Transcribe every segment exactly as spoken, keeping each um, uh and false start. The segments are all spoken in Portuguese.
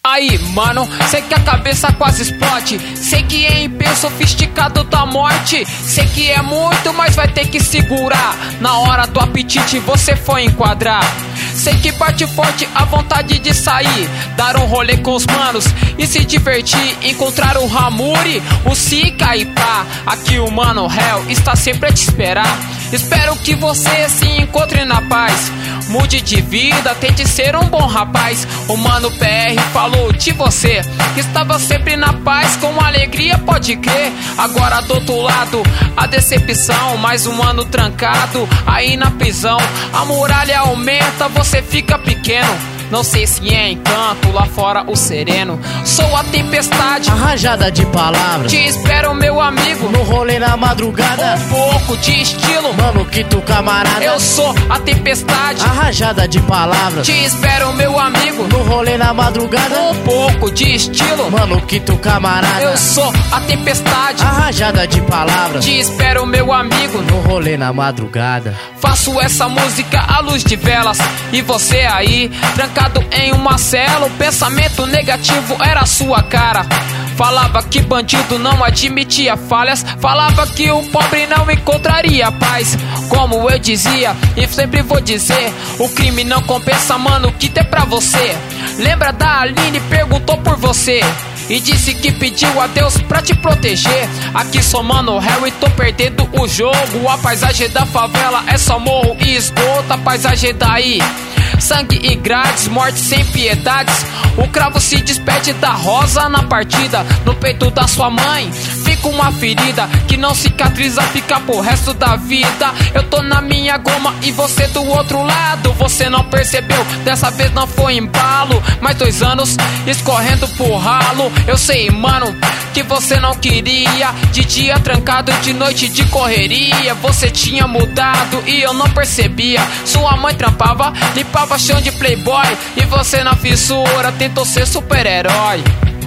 Aí, mano, sei que a cabeça quase explode. Sei que é empenho sofisticado da morte. Sei que é muito, mas vai ter que segurar. Na hora do apetite você foi enquadrar. Sei que bate forte a vontade de sair, dar um rolê com os manos e se divertir. Encontrar o Ramuri, o Sika e pá. Aqui o Mano Hell está sempre a te esperar. Espero que você se encontre na paz. Mude de vida, tente ser um bom rapaz. O Mano P R falou de você, que estava sempre na paz, com alegria, pode crer. Agora do outro lado, a decepção. Mais um ano trancado, aí na prisão. A muralha aumenta, você fica pequeno. Não sei se é encanto, lá fora o sereno. Sou a tempestade, arranjada de palavras. Te espero, meu amigo, no rolê na madrugada. Um pouco de estilo, mano, que tu camarada. Eu sou a tempestade, arranjada de palavras. Te espero, meu amigo, no rolê na madrugada. Um pouco de estilo, mano, que tu camarada. Eu sou a tempestade, arranjada de palavras. Te espero, meu amigo, no rolê na madrugada. Faço essa música à luz de velas, e você aí, trancado em uma cela. O pensamento negativo era a sua cara. Falava que bandido não admitia falhas. Falava que o pobre não encontraria paz. Como eu dizia, e sempre vou dizer, o crime não compensa, mano, que tem pra você. Lembra da Aline, perguntou por você e disse que pediu a Deus pra te proteger. Aqui sou Mano Hell e tô perdendo o jogo. A paisagem da favela é só morro e esgoto. A paisagem daí, sangue e grades, morte sem piedades. O cravo se despede da rosa na partida. No peito da sua mãe fica uma ferida que não cicatriza, fica pro resto da vida. Eu tô na minha goma e você do outro lado. Você não percebeu, dessa vez não foi embalo. Mais dois anos escorrendo por ralo. Eu sei, mano, que você não queria. De dia trancado, de noite de correria. Você tinha mudado e eu não percebia. Sua mãe trampava, limpava chão de playboy, e você na fissura tentou ser super-herói.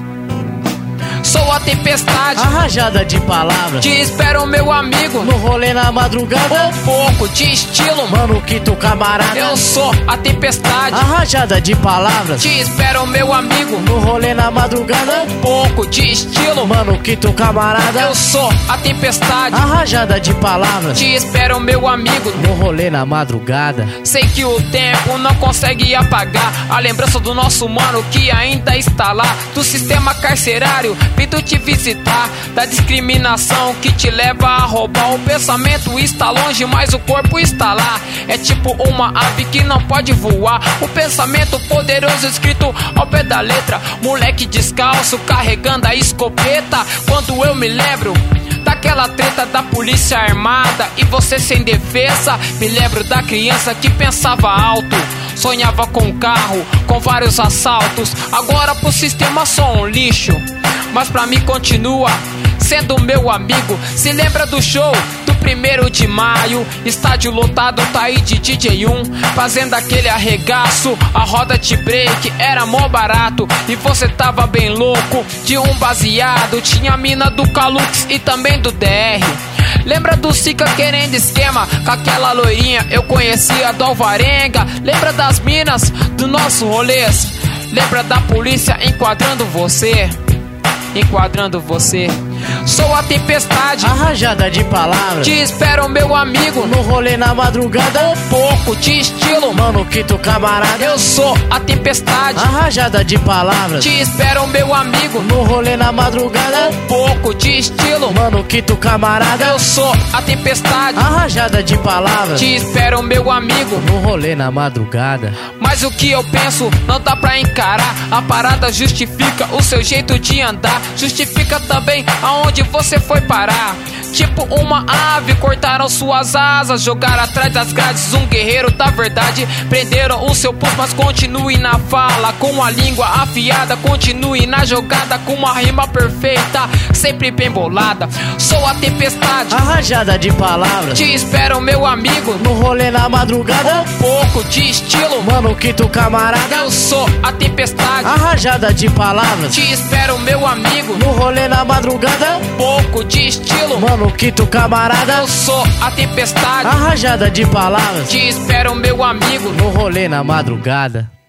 Sou a tempestade, arranjada de palavras. Te espero, meu amigo, no rolê na madrugada. Um pouco de estilo, mano, que tu camarada. Eu sou a tempestade, arranjada de palavras. Te espero, meu amigo, no rolê na madrugada. Um pouco de estilo, mano, que tu camarada. Eu sou a tempestade, arranjada de palavras. Te espero, meu amigo, no rolê na madrugada. Sei que o tempo não consegue apagar a lembrança do nosso mano que ainda está lá. Do sistema carcerário vindo te visitar, da discriminação que te leva a roubar. O pensamento está longe, mas o corpo está lá. É tipo uma ave que não pode voar. O pensamento poderoso escrito ao pé da letra. Moleque descalço carregando a escopeta. Quando eu me lembro daquela treta da polícia armada e você sem defesa, me lembro da criança que pensava alto, sonhava com um carro, com vários assaltos. Agora pro sistema sou um lixo, mas pra mim continua sendo meu amigo. Se lembra do show do primeiro de maio, estádio lotado, tá aí de D J um, fazendo aquele arregaço. A roda de break era mó barato e você tava bem louco de um baseado. Tinha a mina do Calux e também do D R. Lembra do Sika querendo esquema com aquela loirinha, eu conhecia do Alvarenga. Lembra das minas do nosso rolês. Lembra da polícia enquadrando você, enquadrando você. Sou a tempestade, arranjada de palavras. Te espero, meu amigo, no rolê na madrugada. Um pouco de estilo, mano, que tu camarada. Eu sou a tempestade, arranjada de palavras. Te espero, meu amigo, no rolê na madrugada. Um pouco de estilo, mano, que tu camarada. Eu sou a tempestade, arranjada de palavras. Te espero, meu amigo, no rolê na madrugada. Mas o que eu penso não dá pra encarar. A parada justifica o seu jeito de andar, justifica também aonde você foi parar. Tipo uma ave, cortaram suas asas, jogaram atrás das grades um guerreiro da verdade. Prenderam o seu pulso, mas continue na fala, com a língua afiada, continue na jogada, com uma rima perfeita, sempre bem bolada. Sou a tempestade, arranjada de palavras. Te espero, meu amigo, no rolê na madrugada. Um pouco de estilo, mano, que tu camarada. Eu sou a tempestade, arranjada de palavras. Te espero, meu amigo, no rolê na madrugada. Um pouco de estilo, mano, que tu camarada. Eu sou a tempestade, arranjada de palavras. Te espero, meu amigo, no rolê na madrugada.